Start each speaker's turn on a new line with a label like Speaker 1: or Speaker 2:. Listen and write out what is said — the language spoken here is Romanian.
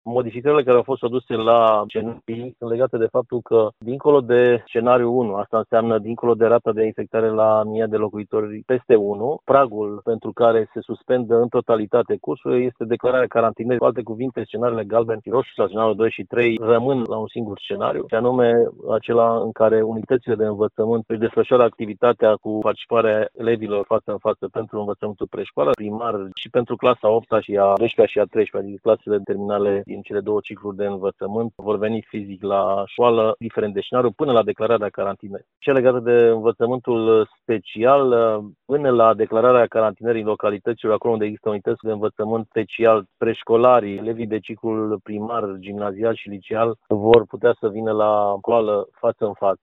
Speaker 1: Modificările care au fost aduse la scenarii sunt legate de faptul că, dincolo de scenariul 1, asta înseamnă dincolo de rata de infectare la 1000 de locuitori peste 1, pragul pentru care se suspendă în totalitate cursul este declararea carantinării. Cu alte cuvinte, scenariile galben și roșu sau scenariul 2 și 3 rămân la un singur scenariu, și anume acela în care unitățile de învățământ își desfășoară activitatea cu participarea elevilor față în față pentru învățământul preșcolar, primar și pentru clasa 8 și a 12-a și a 13-a, adică clasele terminale din cele două cicluri de învățământ, vor veni fizic la școală, diferent de scenariu, până la declararea carantinării. Cea legată de învățământul special, până la declararea carantinării în localităților, acolo unde există unități de învățământ special, preșcolarii, elevii de ciclul primar, gimnazial și liceal vor putea să vină la școală față în față.